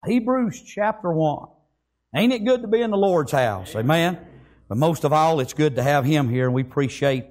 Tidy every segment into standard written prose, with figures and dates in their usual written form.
Hebrews chapter 1. Ain't it good to be in the Lord's house? Amen? But most of all, it's good to have Him here, and we appreciate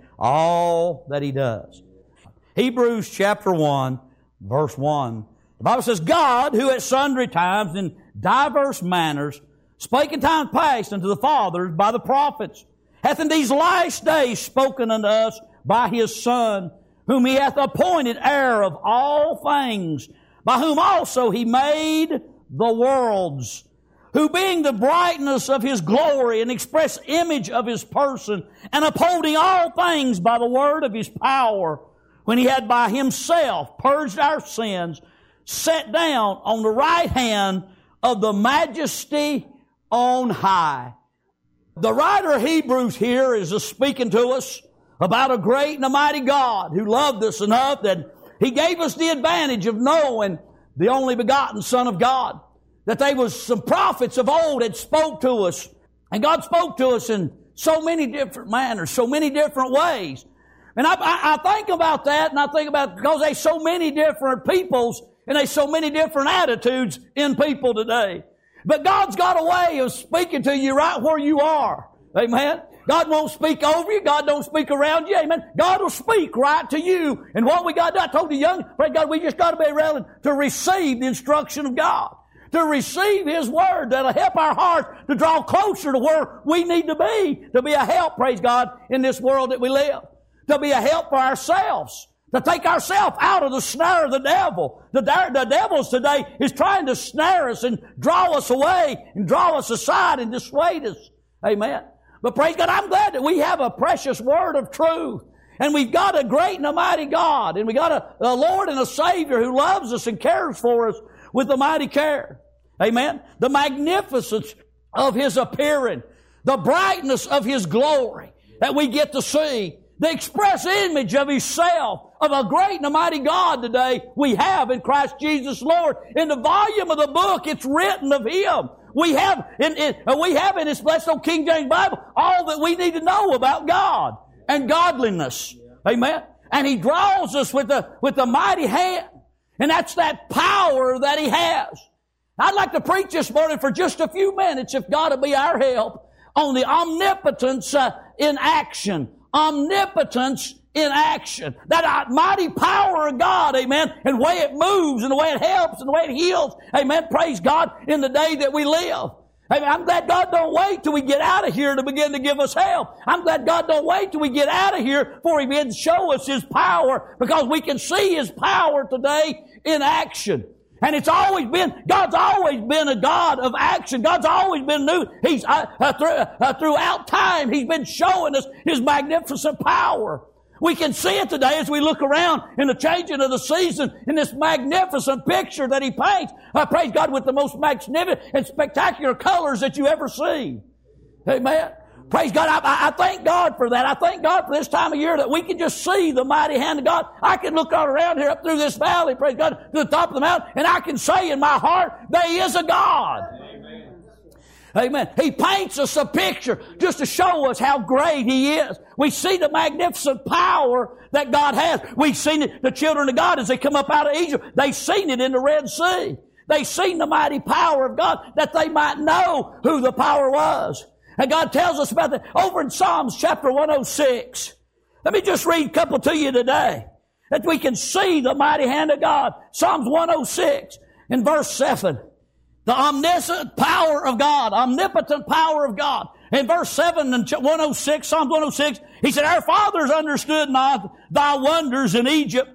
all that He does. Hebrews chapter 1, verse 1. The Bible says, God, who at sundry times in diverse manners spake in times past unto the fathers by the prophets, hath in these last days spoken unto us by His Son, whom He hath appointed heir of all things, by whom also He made the worlds, who being the brightness of His glory and express image of His person, and upholding all things by the word of His power, when He had by Himself purged our sins, sat down on the right hand of the Majesty on high. The writer of Hebrews here is just speaking to us about a great and a mighty God who loved us enough that He gave us the advantage of knowing the only begotten Son of God. That there was some prophets of old that spoke to us. And God spoke to us in so many different manners, so many different ways. And I think about that, and I think about, because there's so many different peoples and there's so many different attitudes in people today. But God's got a way of speaking to you right where you are. Amen. God won't speak over you. God don't speak around you. Amen. God will speak right to you. And what we got to do, I told the young, praise God, we just got to be ready to receive the instruction of God. To receive His Word that'll help our hearts to draw closer to where we need to be a help, praise God, in this world that we live. To be a help for ourselves. To take ourselves out of the snare of the devil. The devil today is trying to snare us and draw us away and draw us aside and dissuade us. Amen. But praise God, I'm glad that we have a precious Word of truth. And we've got a great and a mighty God. And we got a Lord and a Savior who loves us and cares for us with a mighty care. Amen. The magnificence of His appearing. The brightness of His glory that we get to see. The express image of Himself, of a great and a mighty God today we have in Christ Jesus Lord. In the volume of the book, it's written of Him. We have in this blessed old King James Bible all that we need to know about God and godliness. Amen. And He draws us with the mighty hand. And that's that power that He has. I'd like to preach this morning for just a few minutes, if God will be our help, on the omnipotence in action. Omnipotence in action. That mighty power of God, amen, and the way it moves and the way it helps and the way it heals, amen, praise God, in the day that we live. Amen. I'm glad God don't wait till we get out of here to begin to give us help. I'm glad God don't wait till we get out of here before He begins to show us His power, because we can see His power today in action. And it's always been, God's always been a God of action. God's always been new. He's, throughout time, He's been showing us His magnificent power. We can see it today as we look around in the changing of the season in this magnificent picture that He paints. Praise God, with the most magnificent and spectacular colors that you ever see. Amen. Praise God. I thank God for that. I thank God for this time of year that we can just see the mighty hand of God. I can look all around here up through this valley, praise God, to the top of the mountain, and I can say in my heart, there is a God. Amen. Amen. He paints us a picture just to show us how great He is. We see the magnificent power that God has. We've seen it, the children of God, as they come up out of Egypt. They've seen it in the Red Sea. They've seen the mighty power of God, that they might know who the power was. And God tells us about that over in Psalms chapter 106. Let me just read a couple to you today, that we can see the mighty hand of God. Psalms 106 in verse 7. The omniscient power of God, omnipotent power of God. In verse 7 and 106, Psalms 106, He said, our fathers understood not Thy wonders in Egypt.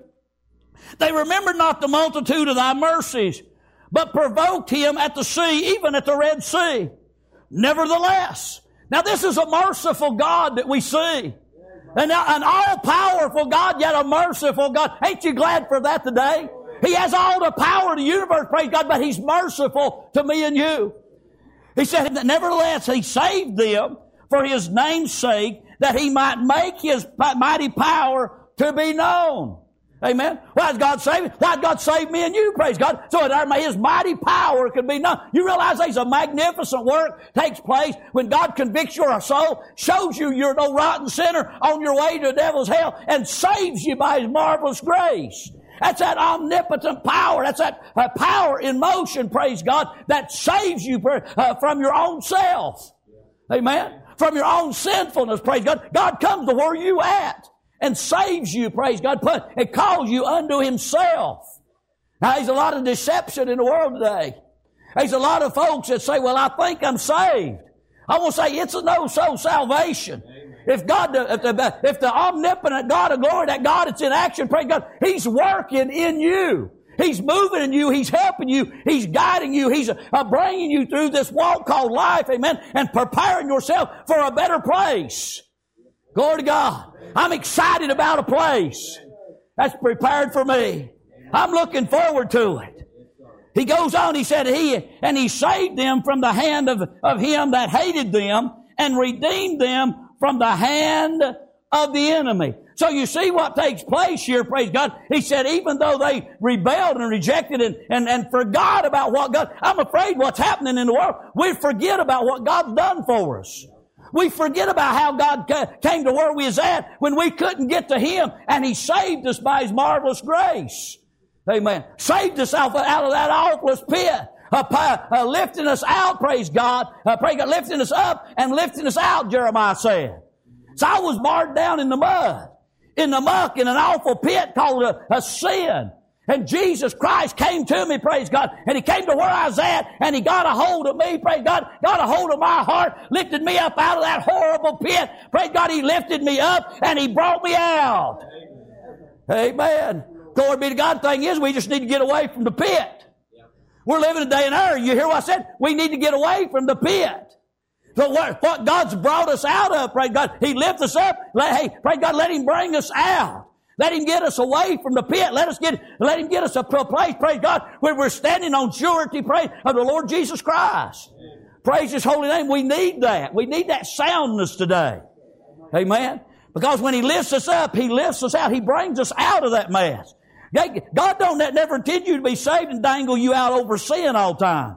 They remembered not the multitude of Thy mercies, but provoked Him at the sea, even at the Red Sea. Nevertheless, now this is a merciful God that we see. And an all-powerful God, yet a merciful God. Ain't you glad for that today? He has all the power of the universe, praise God, but He's merciful to me and you. He said, nevertheless, He saved them for His name's sake, that He might make His mighty power to be known. Amen. Why did God save me? Why did God save me and you? Praise God. So that His mighty power could be known. You realize there's a magnificent work takes place when God convicts your soul, shows you you're no rotten sinner on your way to the devil's hell, and saves you by His marvelous grace. That's that omnipotent power. That's that power in motion, praise God, that saves you from your own self. Amen. From your own sinfulness, praise God. God comes to where you at and saves you, praise God. It calls you unto Himself. Now, there's a lot of deception in the world today. There's a lot of folks that say, well, I think I'm saved. I want to say it's a no-so salvation. If the omnipotent God of glory, that God that's in action, praise God, He's working in you. He's moving in you. He's helping you. He's guiding you. He's bringing you through this walk called life, amen, and preparing yourself for a better place. Glory to God. I'm excited about a place that's prepared for me. I'm looking forward to it. He goes on, he said, He saved them from the hand of him that hated them and redeemed them from the hand of the enemy. So you see what takes place here, praise God. He said, even though they rebelled and rejected and forgot about what God, I'm afraid what's happening in the world, we forget about what God's done for us. We forget about how God came to where we was at when we couldn't get to Him, and He saved us by His marvelous grace. Amen. Saved us out of that awful pit. Lifting us out, praise God. Praise God, lifting us up and lifting us out, Jeremiah said. So I was marred down in the mud, in the muck, in an awful pit called a sin. And Jesus Christ came to me, praise God, and He came to where I was at, and He got a hold of me, praise God, got a hold of my heart, lifted me up out of that horrible pit. Praise God, He lifted me up, and He brought me out. Amen. Glory be to God. The thing is, we just need to get away from the pit. We're living a day and hour. You hear what I said? We need to get away from the pit. So what God's brought us out of, praise God, He lifts us up. Praise God, let Him bring us out. Let Him get us away from the pit. Let Him get us to a place, praise God, where we're standing on surety, praise, of the Lord Jesus Christ. Praise His holy name. We need that. We need that soundness today. Amen. Because when He lifts us up, He lifts us out. He brings us out of that mess. God don't never intend you to be saved and dangle you out over sin all the time.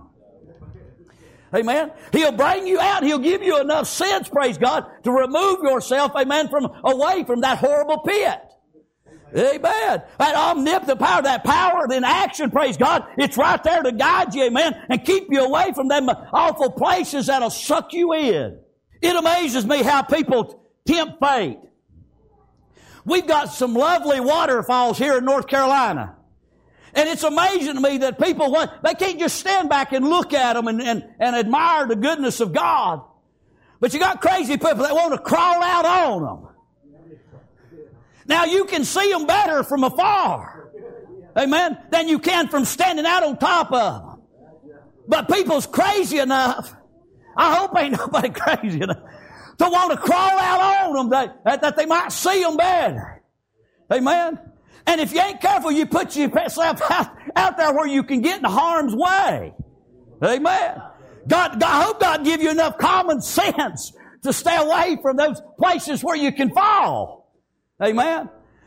Amen. He'll bring you out. He'll give you enough sense, praise God, to remove yourself, amen, away from that horrible pit. Amen. That omnipotent power, that power in action, praise God, it's right there to guide you, amen, and keep you away from them awful places that'll suck you in. It amazes me how people tempt fate. We've got some lovely waterfalls here in North Carolina. And it's amazing to me that people they can't just stand back and look at them and admire the goodness of God. But you got crazy people that want to crawl out on them. Now you can see them better from afar. Amen. Than you can from standing out on top of them. But people's crazy enough. I hope ain't nobody crazy enough to want to crawl out on them that they might see them better. Amen. And if you ain't careful, you put yourself out there where you can get in harm's way. Amen. I hope God give you enough common sense to stay away from those places where you can fall. Amen.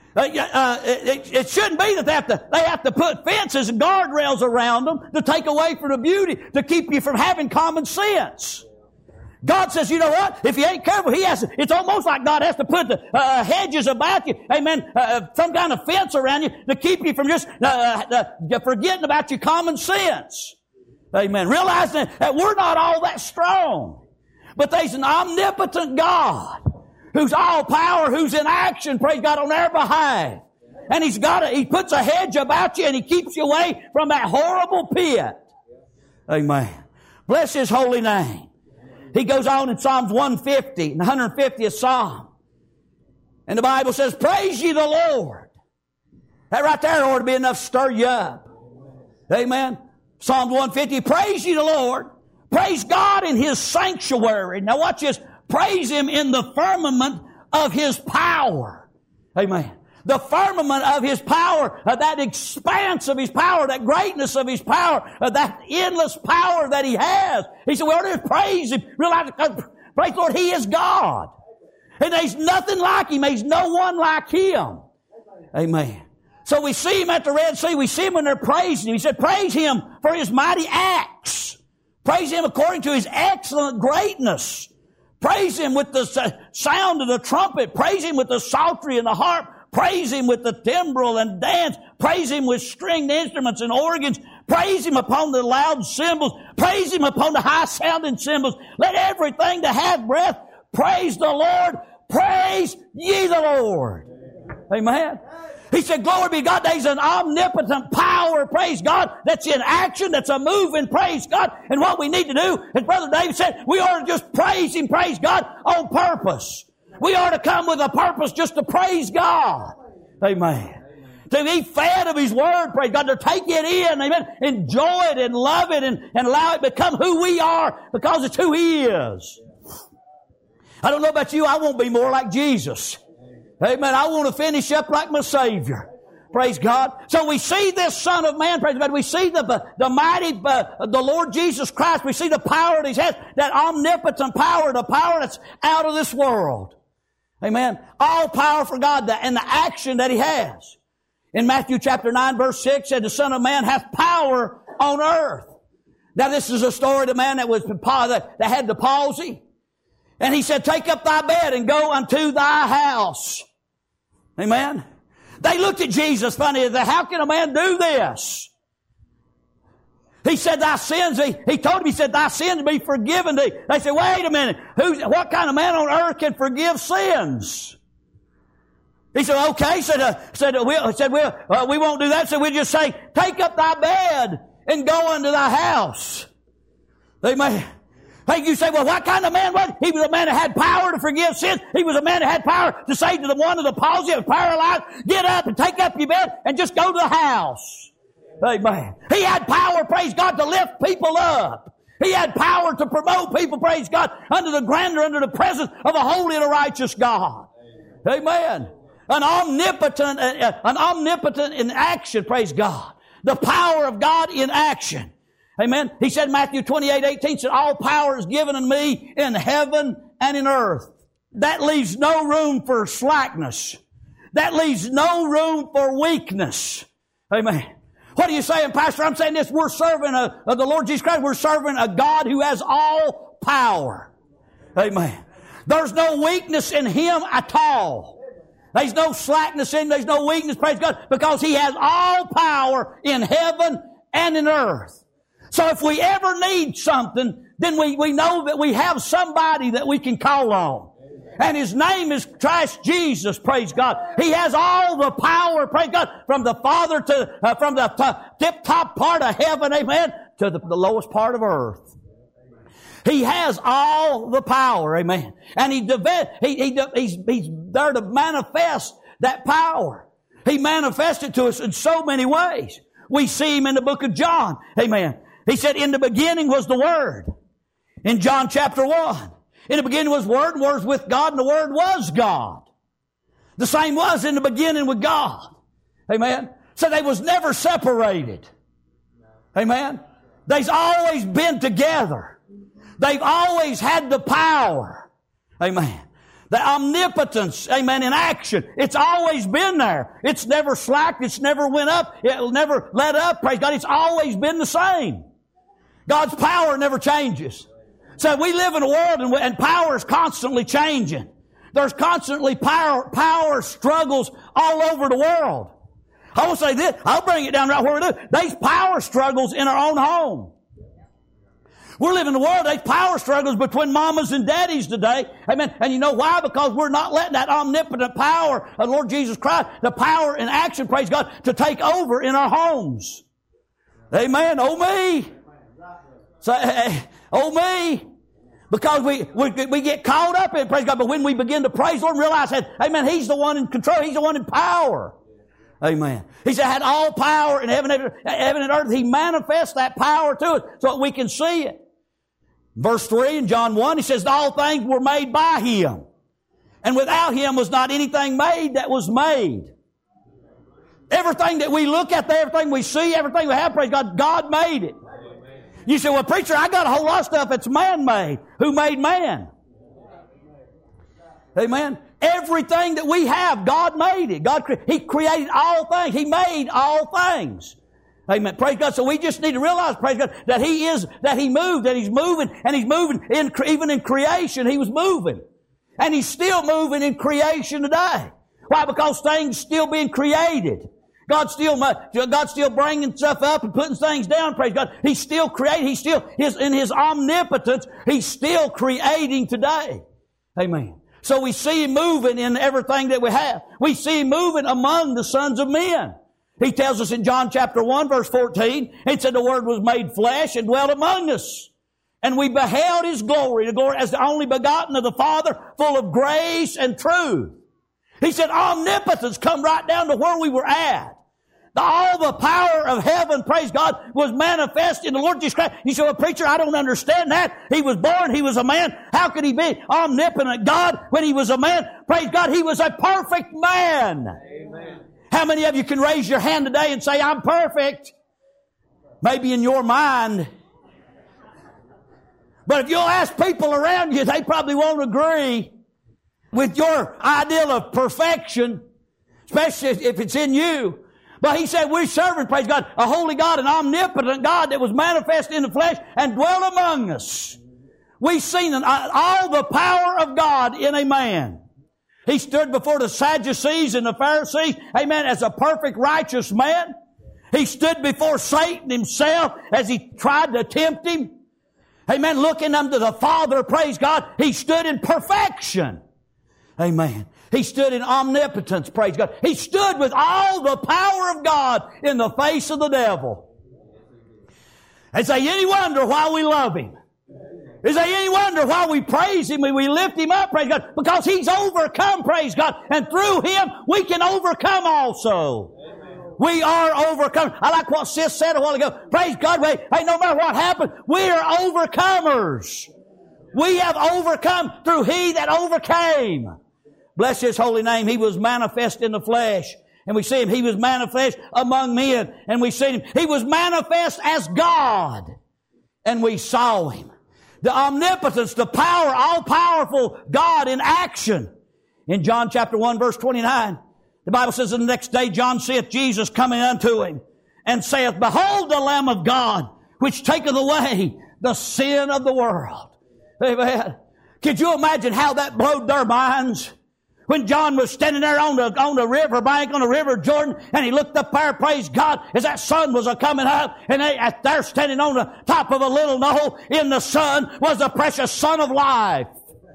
It shouldn't be that they have to put fences and guardrails around them to take away from the beauty, to keep you from having common sense. God says, you know what? If you ain't careful, it's almost like God has to put the hedges about you, amen, some kind of fence around you to keep you from just forgetting about your common sense. Amen. Realizing that we're not all that strong. But there's an omnipotent God who's all power, who's in action, praise God, on their behalf. And He puts a hedge about you and He keeps you away from that horrible pit. Amen. Bless His holy name. He goes on in Psalms 150, the 150th Psalm. And the Bible says, praise ye the Lord. That right there ought to be enough to stir you up. Amen. Psalms 150, praise ye the Lord. Praise God in His sanctuary. Now watch this. Praise Him in the firmament of His power. Amen. The firmament of His power, that expanse of His power, that greatness of His power, that endless power that He has. He said, we ought to praise Him. Realize, praise the Lord, He is God. And there's nothing like Him. There's no one like Him. Amen. So we see Him at the Red Sea. We see Him when they're praising Him. He said, praise Him for His mighty acts. Praise Him according to His excellent greatness. Praise Him with the sound of the trumpet. Praise Him with the psaltery and the harp. Praise Him with the timbrel and dance. Praise Him with stringed instruments and organs. Praise Him upon the loud cymbals. Praise Him upon the high-sounding cymbals. Let everything that hath breath praise the Lord. Praise ye the Lord. Amen. He said, glory be to God. There's an omnipotent power, praise God, that's in action, that's a moving, praise God. And what we need to do, as Brother David said, we ought to just praise Him, praise God, on purpose. We ought to come with a purpose just to praise God. Amen. To be fed of His Word, praise God, to take it in, amen, enjoy it and love it and allow it to become who we are because it's who He is. I don't know about you, I want to be more like Jesus. Amen. I want to finish up like my Savior. Praise God. So we see this Son of Man, praise God. We see the mighty, the Lord Jesus Christ. We see the power that He has, that omnipotent power, the power that's out of this world. Amen. All power for God and the action that He has. In Matthew chapter 9 verse 6 said the Son of Man hath power on earth. Now this is a story of the man that had the palsy. And He said, take up thy bed and go unto thy house. Amen. They looked at Jesus funny. How can a man do this? He said, thy sins, he told him, he said, thy sins be forgiven thee. They said, wait a minute. What kind of man on earth can forgive sins? He said, okay. We won't do that. So we'll just say, take up thy bed and go unto thy house. Amen. Hey, you say, well, what kind of man was he? He was a man that had power to forgive sins. He was a man that had power to say to the one of the palsy that was paralyzed, get up and take up your bed and just go to the house. Amen. He had power, praise God, to lift people up. He had power to promote people, praise God, under the grandeur, under the presence of a holy and a righteous God. Amen. An omnipotent in action, praise God. The power of God in action. Amen. He said, Matthew 28:18 said, all power is given unto me in heaven and in earth. That leaves no room for slackness. That leaves no room for weakness. Amen. What are you saying, Pastor? I'm saying this. We're serving the Lord Jesus Christ. We're serving a God who has all power. Amen. There's no weakness in Him at all. There's no slackness in Him. There's no weakness, praise God, because He has all power in heaven and in earth. So if we ever need something, then we know that we have somebody that we can call on. And His name is Christ Jesus, praise God. He has all the power, praise God, from the Father to, from the tip-top part of heaven, amen, to the lowest part of earth. He has all the power, amen. And He's there to manifest that power. He manifested to us in so many ways. We see Him in the book of John, amen. He said, in the beginning was the Word. In John chapter 1. In the beginning was Word, and Word was with God, and the Word was God. The same was in the beginning with God. Amen. So they was never separated. Amen. They've always been together. They've always had the power. Amen. The omnipotence, amen, in action. It's always been there. It's never slacked. It's never went up. It'll never let up. Praise God. It's always been the same. God's power never changes. So we live in a world and power is constantly changing. There's constantly power struggles all over the world. I will say this. I'll bring it down right where we do. There's power struggles in our own home. We're living in a world, there's power struggles between mamas and daddies today. Amen. And you know why? Because we're not letting that omnipotent power of Lord Jesus Christ, the power in action, praise God, to take over in our homes. Amen. Oh me. Say, oh me. Because we get caught up in, praise God, but when we begin to praise the Lord and realize that, amen, He's the one in control, He's the one in power. Amen. He said, had all power in heaven and earth. He manifests that power to us so that we can see it. Verse 3 in John 1, He says, all things were made by Him. And without Him was not anything made that was made. Everything that we look at, everything we see, everything we have, praise God, God made it. You say, well, preacher, I got a whole lot of stuff that's man-made. Who made man? Amen. Everything that we have, God made it. He created all things. He made all things. Amen. Praise God. So we just need to realize, praise God, that He moved, that He's moving, and He's moving even in creation, He was moving. And He's still moving in creation today. Why? Because things still being created. God's still bringing stuff up and putting things down, praise God. He's still creating. He's still, in His omnipotence, He's still creating today. Amen. So we see Him moving in everything that we have. We see Him moving among the sons of men. He tells us in John chapter 1 verse 14, it said the Word was made flesh and dwelt among us. And we beheld His glory, the glory as the only begotten of the Father, full of grace and truth. He said omnipotence come right down to where we were at. All the power of heaven, praise God, was manifest in the Lord Jesus Christ. You say, well, preacher, I don't understand that. He was born, He was a man. How could He be omnipotent God when He was a man? Praise God, He was a perfect man. Amen. How many of you can raise your hand today and say, I'm perfect? Maybe in your mind. But if you'll ask people around you, they probably won't agree with your ideal of perfection, especially if it's in you. But He said we're serving, praise God, a holy God, an omnipotent God that was manifest in the flesh and dwelt among us. We've seen all the power of God in a man. He stood before the Sadducees and the Pharisees, amen, as a perfect righteous man. He stood before Satan himself as he tried to tempt him. Amen, looking unto the Father, praise God, He stood in perfection. Amen. He stood in omnipotence, praise God. He stood with all the power of God in the face of the devil. And say, any wonder why we love Him? Is there any wonder why we praise Him and we lift Him up, praise God? Because He's overcome, praise God. And through Him, we can overcome also. We are overcome. I like what Sis said a while ago. Praise God, hey, no matter what happened, we are overcomers. We have overcome through He that overcame. Bless His holy name. He was manifest in the flesh. And we see Him. He was manifest among men. And we see Him. He was manifest as God. And we saw Him. The omnipotence, the power, all-powerful God in action. In John chapter 1 verse 29, the Bible says, the next day John seeth Jesus coming unto him, and saith, Behold the Lamb of God, which taketh away the sin of the world. Amen. Could you imagine how that blowed their minds? When John was standing there on the river bank, on the river Jordan, and he looked up there, praise God, as that sun was coming up, and they're standing on the top of a little knoll in the sun was the precious Son of life.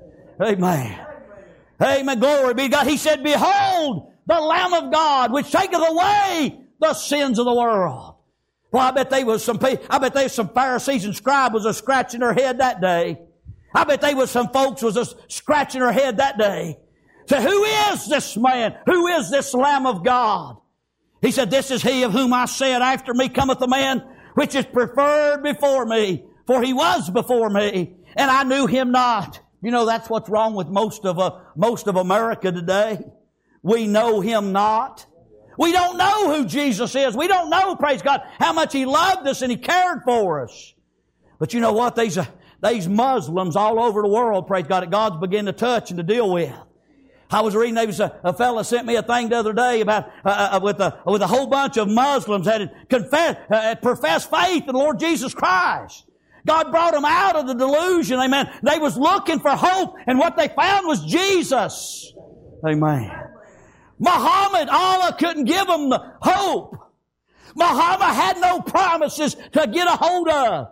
Amen. Amen. Glory be to God. He said, Behold the Lamb of God, which taketh away the sins of the world. Well, I bet there was some Pharisees and scribes was scratching their head that day. I bet there was some folks was scratching their head that day. So who is this man? Who is this Lamb of God? He said, This is He of whom I said, After me cometh a man which is preferred before me, for He was before me, and I knew Him not. You know, that's what's wrong with most of America today. We know Him not. We don't know who Jesus is. We don't know, praise God, how much He loved us and He cared for us. But you know what? These Muslims all over the world, praise God, that God's beginning to touch and to deal with. I was reading, there was a fellow sent me a thing the other day about with a whole bunch of Muslims that had professed faith in the Lord Jesus Christ. God brought them out of the delusion, amen. They was looking for hope, and what they found was Jesus. Amen. Muhammad, Allah couldn't give them the hope. Muhammad had no promises to get a hold of.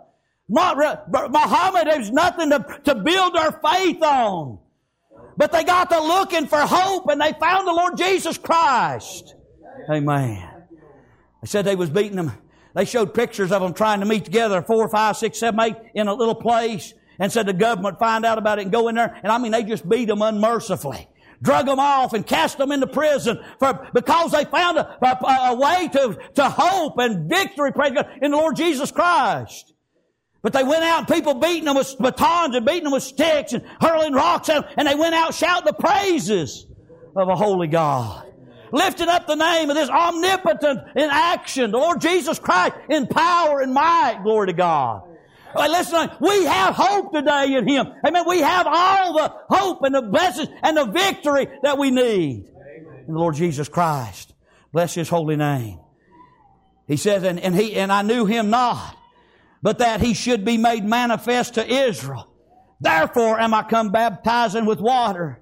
Muhammad, there's nothing to build their faith on. But they got to looking for hope, and they found the Lord Jesus Christ. Amen. They said they was beating them. They showed pictures of them trying to meet together, 4, 5, 6, 7, 8, in a little place, and said the government find out about it and go in there. And I mean, they just beat them unmercifully. Drug them off and cast them into prison because they found a way to hope and victory, praise God, in the Lord Jesus Christ. But they went out and people beating them with batons and beating them with sticks and hurling rocks at them, and they went out shouting the praises of a holy God. Lifting up the name of this omnipotent in action, the Lord Jesus Christ in power and might. Glory to God. Right, listen, we have hope today in Him. Amen. We have all the hope and the blessings and the victory that we need in the Lord Jesus Christ. Bless His holy name. He says, and I knew Him not, but that He should be made manifest to Israel. Therefore am I come baptizing with water.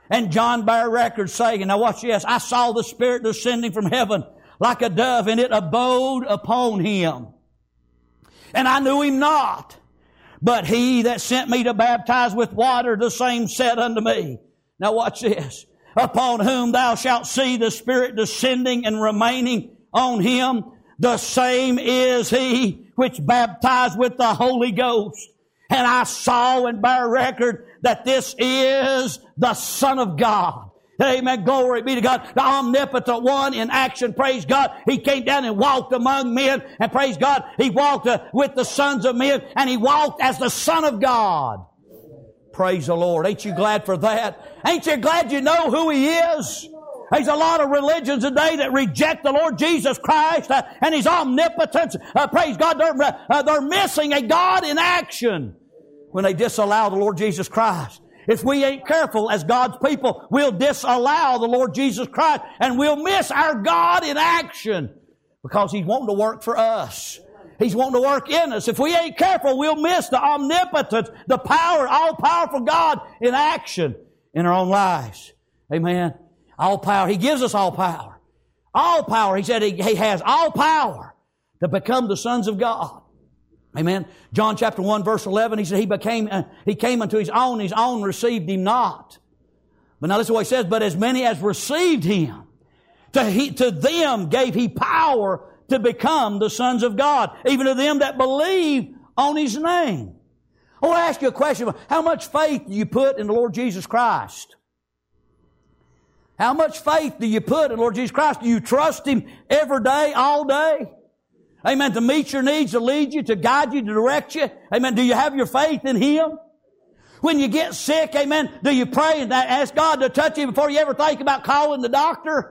And John bare record saying, now watch this, I saw the Spirit descending from heaven like a dove, and it abode upon him. And I knew him not. But he that sent me to baptize with water, the same said unto me. Now watch this. Upon whom thou shalt see the Spirit descending and remaining on him, the same is he which baptized with the Holy Ghost. And I saw and bear record that this is the Son of God. Amen. Glory be to God. The omnipotent one in action. Praise God. He came down and walked among men. And praise God, He walked with the sons of men. And He walked as the Son of God. Praise the Lord. Ain't you glad for that? Ain't you glad you know who He is? There's a lot of religions today that reject the Lord Jesus Christ and His omnipotence. Praise God, they're missing a God in action when they disallow the Lord Jesus Christ. If we ain't careful as God's people, we'll disallow the Lord Jesus Christ and we'll miss our God in action because He's wanting to work for us. He's wanting to work in us. If we ain't careful, we'll miss the omnipotence, the power, all-powerful God in action in our own lives. Amen. All power. He gives us all power. All power. He said He has all power to become the sons of God. Amen. John chapter 1 verse 11, He said He came unto His own received Him not. But now listen to what He says, but as many as received Him, to them gave He power to become the sons of God, even to them that believe on His name. I want to ask you a question. How much faith do you put in the Lord Jesus Christ? How much faith do you put in the Lord Jesus Christ? Do you trust Him every day, all day? Amen. To meet your needs, to lead you, to guide you, to direct you. Amen. Do you have your faith in Him? When you get sick, amen, do you pray and ask God to touch you before you ever think about calling the doctor?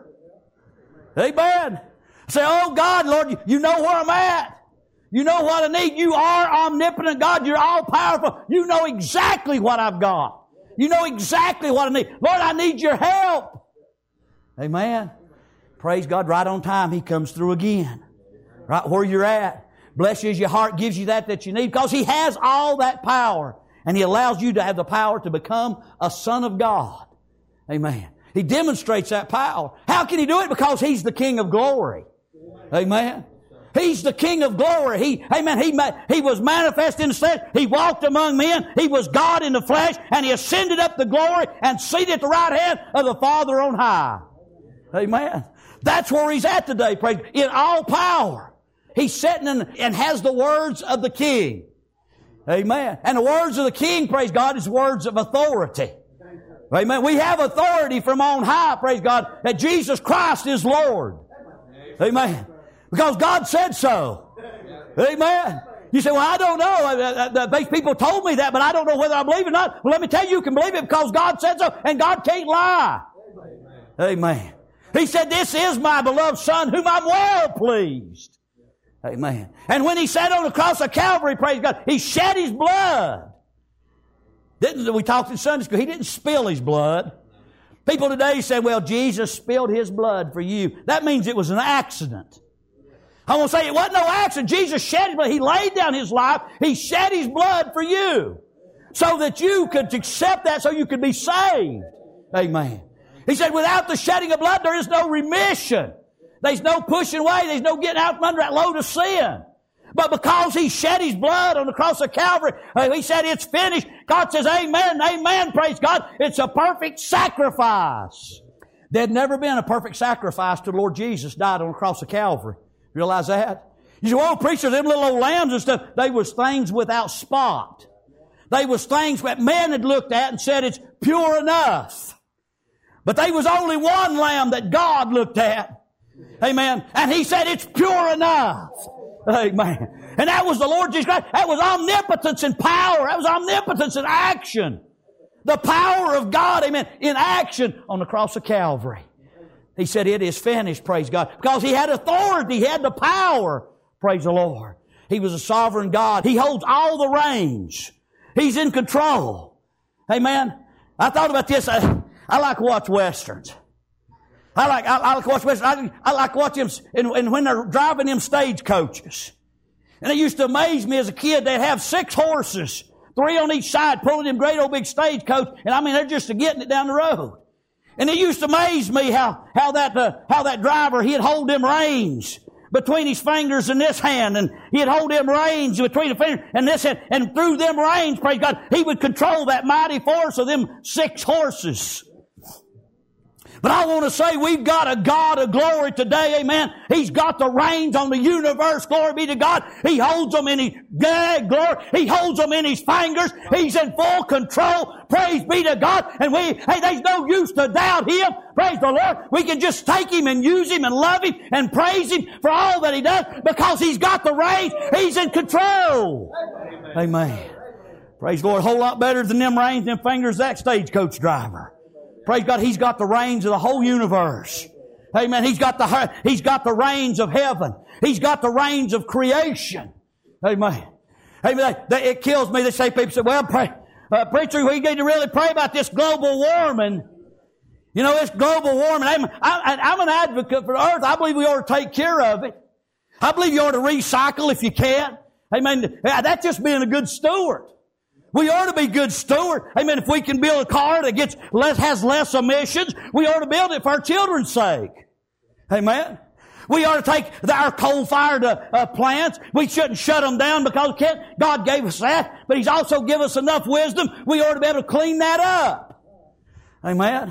Amen. Say, oh God, Lord, you know where I'm at. You know what I need. You are omnipotent God. You're all powerful. You know exactly what I've got. You know exactly what I need. Lord, I need your help. Amen. Praise God. Right on time, He comes through again. Right where you're at. Bless you as your heart gives you that you need, because He has all that power. And He allows you to have the power to become a son of God. Amen. He demonstrates that power. How can He do it? Because He's the King of glory. Amen. He's the King of glory. He was manifest in the flesh. He walked among men. He was God in the flesh. And He ascended up to glory and seated at the right hand of the Father on high. Amen. That's where He's at today, praise, in all power. He's sitting and has the words of the King. Amen. And the words of the King, praise God, is words of authority. Amen. We have authority from on high, praise God, that Jesus Christ is Lord. Amen. Because God said so. Amen. You say, well, I don't know. These people told me that, but I don't know whether I believe it or not. Well, let me tell you, you can believe it because God said so, and God can't lie. Amen. He said, this is my beloved Son, whom I'm well pleased. Amen. And when He sat on the cross of Calvary, praise God, He shed His blood. We talked in Sunday school. He didn't spill His blood. People today say, well, Jesus spilled His blood for you. That means it was an accident. I want to say it wasn't no accident. Jesus shed His blood. He laid down His life. He shed His blood for you so that you could accept that, so you could be saved. Amen. He said, without the shedding of blood, there is no remission. There's no pushing away. There's no getting out from under that load of sin. But because He shed His blood on the cross of Calvary, He said it's finished. God says, amen, amen, praise God. It's a perfect sacrifice. There'd never been a perfect sacrifice till the Lord Jesus died on the cross of Calvary. Realize that? You say, well, preacher, them little old lambs and stuff, they was things without spot. They was things that men had looked at and said it's pure enough. But there was only one lamb that God looked at. Amen. And He said it's pure enough. Amen. And that was the Lord Jesus Christ. That was omnipotence and power. That was omnipotence and action. The power of God, amen, in action on the cross of Calvary. He said it is finished, praise God. Because He had authority. He had the power, praise the Lord. He was a sovereign God. He holds all the reins. He's in control. Amen. I thought about this. I like to watch Westerns. I like to watch Westerns. I like to watch them and when they're driving them stagecoaches. And it used to amaze me as a kid. They'd have 6 horses, 3 on each side, pulling them great old big stagecoach. And I mean, they're just getting it down the road. And it used to amaze me how that driver, he'd hold them reins between his fingers and this hand, and he'd hold them reins between the fingers and this hand, and through them reins, praise God, he would control that mighty force of them 6 horses. But I want to say we've got a God of glory today, amen. He's got the reins on the universe, glory be to God. He holds them in His glory. He holds them in His fingers. He's in full control. Praise be to God. And there's no use to doubt Him. Praise the Lord. We can just take Him and use Him and love Him and praise Him for all that He does because He's got the reins. He's in control. Amen. Praise the Lord. A whole lot better than them reins, them fingers, that stagecoach driver. Praise God, He's got the reins of the whole universe. Amen. He's got the reins of heaven. He's got the reins of creation. Amen. Amen. It kills me. They say, people say, well, preacher, we need to really pray about this global warming. You know, this global warming. I'm an advocate for the earth. I believe we ought to take care of it. I believe you ought to recycle if you can. Amen. That's just being a good steward. We ought to be good stewards. Amen. If we can build a car that has less emissions, we ought to build it for our children's sake. Amen. We ought to take our coal-fired plants. We shouldn't shut them down because God gave us that, but He's also given us enough wisdom. We ought to be able to clean that up. Amen.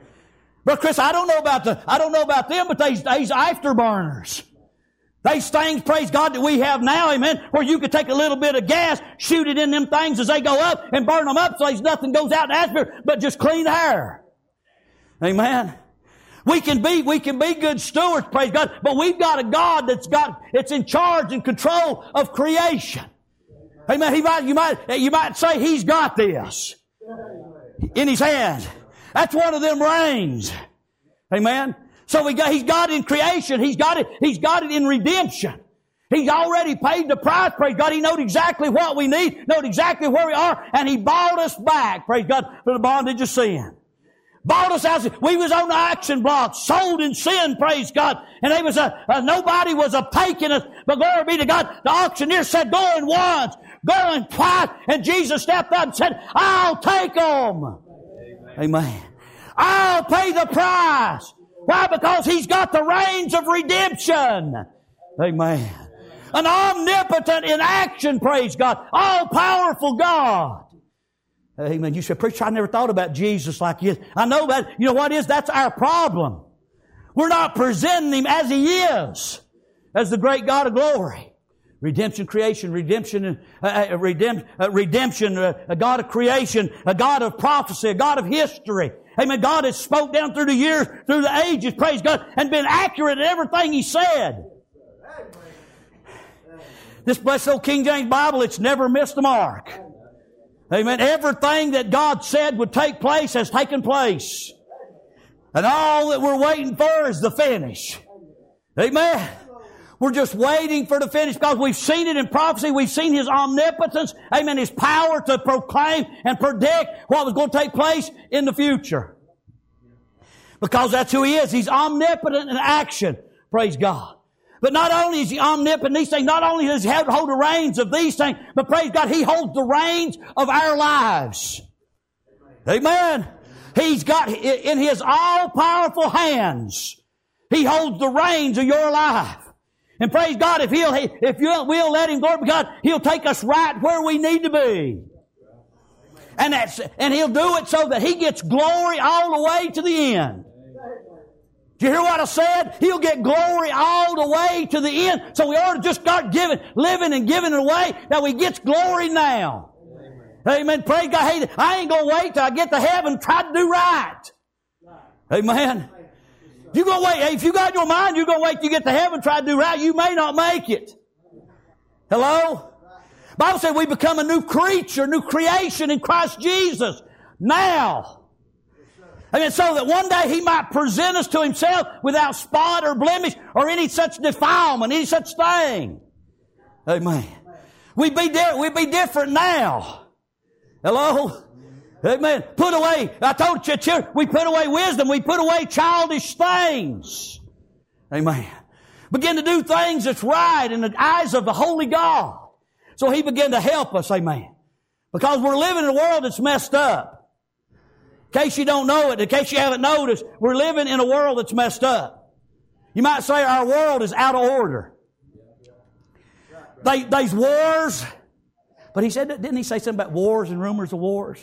But Chris, I don't know about them, but these afterburners. These things, praise God, that we have now, amen, where you could take a little bit of gas, shoot it in them things as they go up, and burn them up so there's nothing goes out in the atmosphere but just clean air. Amen. We can be good stewards, praise God, but we've got a God it's in charge and control of creation. Amen. You might say He's got this in His hands. That's one of them reins. Amen. So He's got it in creation. He's got it in redemption. He's already paid the price, praise God. He knows exactly what we need, knows exactly where we are, and He bought us back, praise God, from the bondage of sin. Bought us out. We was on the auction block, sold in sin, praise God. And there was nobody was taking us, but glory be to God. The auctioneer said, going once, going twice, and Jesus stepped up and said, I'll take them. Amen. I'll pay the price. Why? Because He's got the reins of redemption. Amen. An omnipotent in action, praise God. All-powerful God. Amen. You said, preacher, I never thought about Jesus like this. I know that. You know what is? That's our problem. We're not presenting Him as He is. As the great God of glory. Redemption, creation, redemption, a God of creation, a God of prophecy, a God of history. Amen. God has spoke down through the years, through the ages, praise God, and been accurate in everything He said. This blessed old King James Bible, it's never missed the mark. Amen. Everything that God said would take place has taken place. And all that we're waiting for is the finish. Amen. We're just waiting for the finish because we've seen it in prophecy. We've seen His omnipotence. Amen. His power to proclaim and predict what was going to take place in the future. Because that's who He is. He's omnipotent in action. Praise God. But not only is He omnipotent in these things, not only does He hold the reins of these things, but praise God, He holds the reins of our lives. Amen. He's got in His all-powerful hands. He holds the reins of your life. And praise God, if we'll let Him, glory to God, He'll take us right where we need to be. And He'll do it so that He gets glory all the way to the end. Did you hear what I said? He'll get glory all the way to the end. So we ought to just start living and giving it away that we get glory now. Amen. Praise God. Hey, I ain't going to wait till I get to heaven and try to do right. Amen. You're going to wait. Hey, if you got in your mind, you're going to wait till you get to heaven and try to do right, you may not make it. Hello? The Bible said we become a new creature, new creation in Christ Jesus. Now. Amen. So that one day He might present us to Himself without spot or blemish or any such defilement, any such thing. Amen. We'd be different now. Hello? Amen. Put away, I told you, children, we put away wisdom. We put away childish things. Amen. Begin to do things that's right in the eyes of the Holy God. So He began to help us. Amen. Because we're living in a world that's messed up. In case you don't know it, in case you haven't noticed, we're living in a world that's messed up. You might say our world is out of order. There's wars. But he said, didn't he say something about wars and rumors of wars?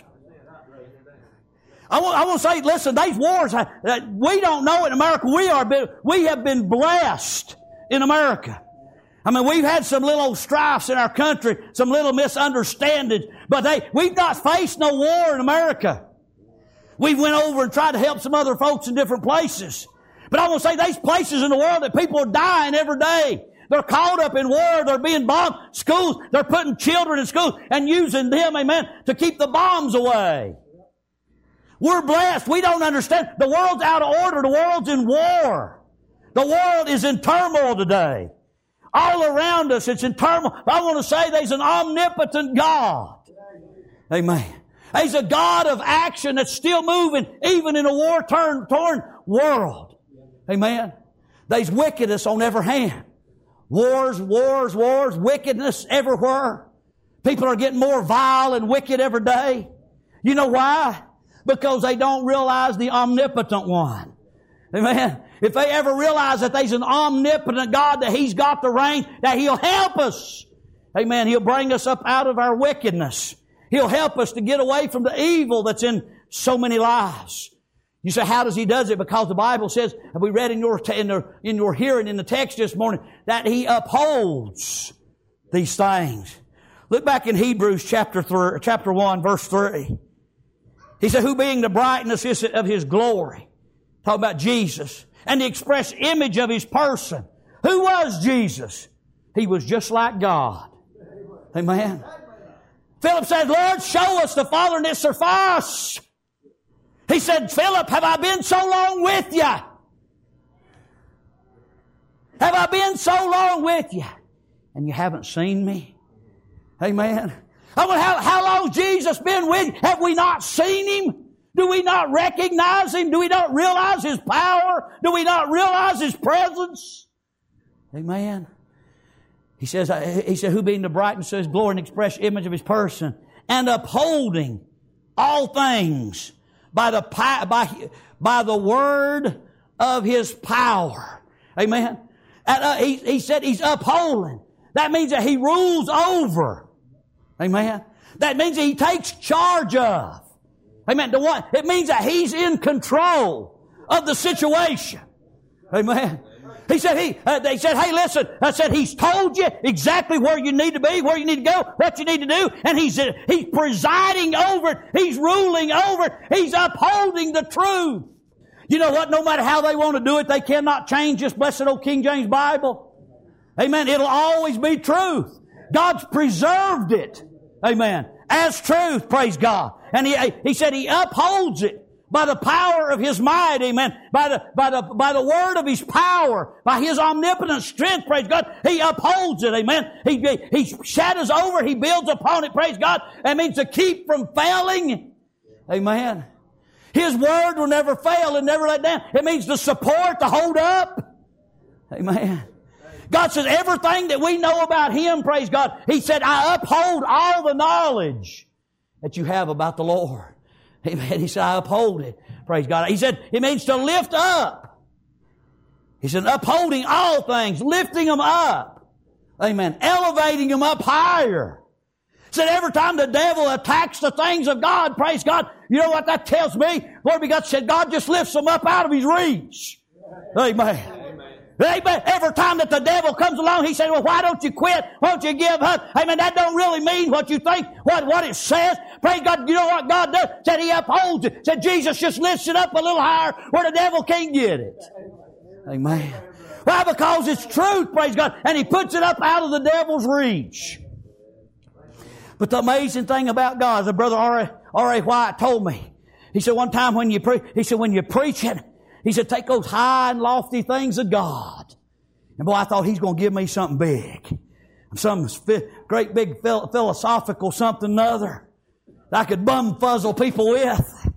I want to say, listen, these wars, we don't know in America. We have been blessed in America. I mean, we've had some little strifes in our country, some little misunderstandings, but we've not faced no war in America. We went over and tried to help some other folks in different places. But I want to say, these places in the world that people are dying every day. They're caught up in war. They're being bombed. Schools, they're putting children in schools and using them, amen, to keep the bombs away. We're blessed. We don't understand. The world's out of order. The world's in war. The world is in turmoil today. All around us, it's in turmoil. But I want to say there's an omnipotent God. Amen. He's a God of action that's still moving, even in a war-torn world. Amen. There's wickedness on every hand. Wars, wickedness everywhere. People are getting more vile and wicked every day. You know why? Because they don't realize the omnipotent one. Amen. If they ever realize that there's an omnipotent God, that He's got the reign, that He'll help us. Amen. He'll bring us up out of our wickedness. He'll help us to get away from the evil that's in so many lives. You say, how does He does it? Because the Bible says, and we read in your hearing in the text this morning, that He upholds these things. Look back in Hebrews chapter 1, verse 3. He said, who being the brightness of His glory, talking about Jesus, and the express image of His person. Who was Jesus? He was just like God. Amen. Philip said, Lord, show us the Father and it suffice. He said, Philip, have I been so long with you? Have I been so long with you? And you haven't seen me? Amen. How long has Jesus been with you? Have we not seen Him? Do we not recognize Him? Do we not realize His power? Do we not realize His presence? Amen. He said, who being the brightness of His glory and express image of His person, and upholding all things by the word of His power. Amen. And, he said He's upholding. That means that He rules over. Amen. That means that He takes charge of. Amen. It means that He's in control of the situation. Amen. He said, they said, hey, listen, I said, He's told you exactly where you need to be, where you need to go, what you need to do, and He's presiding over it. He's ruling over it. He's upholding the truth. You know what? No matter how they want to do it, they cannot change this blessed old King James Bible. Amen. It'll always be truth. God's preserved it. Amen. As truth, praise God. And he said He upholds it by the power of His might, amen. By the word of His power, by His omnipotent strength, praise God. He upholds it, amen. He shadows over, He builds upon it, praise God. That means to keep from failing. Amen. His word will never fail and never let down. It means to support, to hold up. Amen. God says everything that we know about Him, praise God, He said, I uphold all the knowledge that you have about the Lord. Amen. He said, I uphold it. Praise God. He said, it means to lift up. He said, upholding all things, lifting them up. Amen. Elevating them up higher. He said, every time the devil attacks the things of God, praise God, you know what that tells me? Lord, God said, God just lifts them up out of His reach. Amen. Amen. Every time that the devil comes along, he said, well, why don't you quit? Why don't you give up? Amen. That don't really mean what you think, what it says. Praise God. You know what God does? Said He upholds it. Said Jesus just lifts it up a little higher where the devil can't get it. Amen. Why? Because it's truth, praise God. And He puts it up out of the devil's reach. But the amazing thing about God, the brother R.A. White told me, he said one time when you're preaching, he said, take those high and lofty things of God. And boy, I thought He's going to give me something big. Some great big philosophical something or other that I could bumfuzzle people with.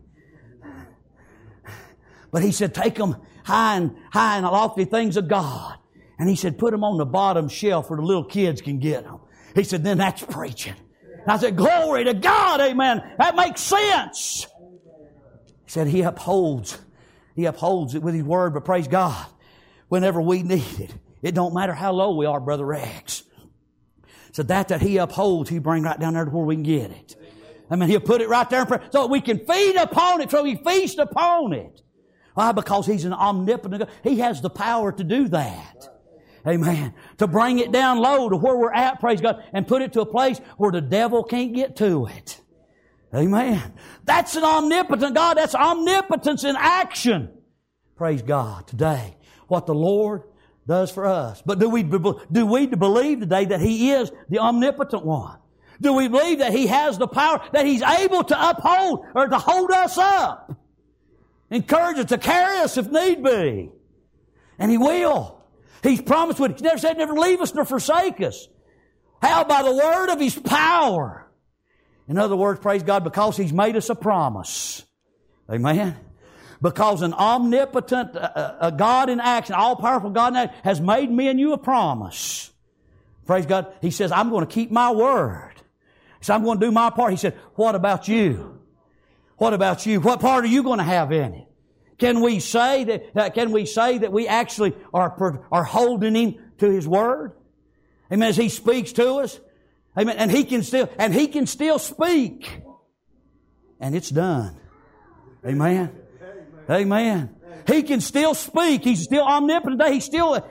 But He said, take them high and lofty things of God. And He said, put them on the bottom shelf where the little kids can get them. He said, then that's preaching. And I said, glory to God, amen. That makes sense. He said He upholds it with His Word, but praise God, whenever we need it, it don't matter how low we are, Brother Rex. So that He upholds, He bring right down there to where we can get it. I mean, He'll put it right there so we can feed upon it, so we feast upon it. Why? Because He's an omnipotent God. He has the power to do that. Amen. To bring it down low to where we're at, praise God, and put it to a place where the devil can't get to it. Amen. That's an omnipotent God. That's omnipotence in action. Praise God today. What the Lord does for us. But do we believe today that He is the omnipotent one? Do we believe that He has the power, that He's able to uphold or to hold us up? Encourage us to carry us if need be. And He will. He's promised, He never said never leave us nor forsake us. How? By the word of His power. In other words, praise God, because He's made us a promise. Amen. Because an omnipotent a God in action, all-powerful God in action, has made me and you a promise. Praise God. He says, I'm going to keep my word. He said, I'm going to do my part. He said, what about you? What about you? What part are you going to have in it? Can we say that we actually are holding Him to His word? Amen. As He speaks to us. Amen. And He can still speak. And it's done. Amen. Amen. He can still speak. He's still omnipotent today.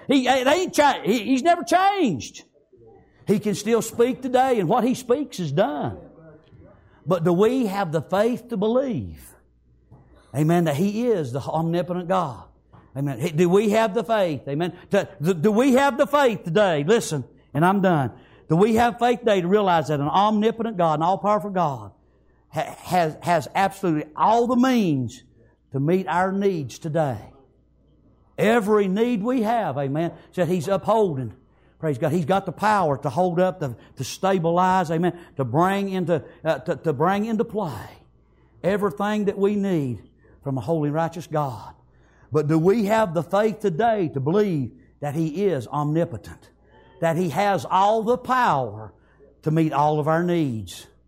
He's never changed. He can still speak today, and what He speaks is done. But do we have the faith to believe? Amen. That He is the omnipotent God. Amen. Do we have the faith? Amen. Do we have the faith today? Listen, and I'm done. Do we have faith today to realize that an omnipotent God, an all-powerful God, has absolutely all the means to meet our needs today? Every need we have, amen, said He's upholding. Praise God. He's got the power to hold up, to stabilize, amen, to bring into play everything that we need from a holy, righteous God. But do we have the faith today to believe that He is omnipotent? That He has all the power to meet all of our needs?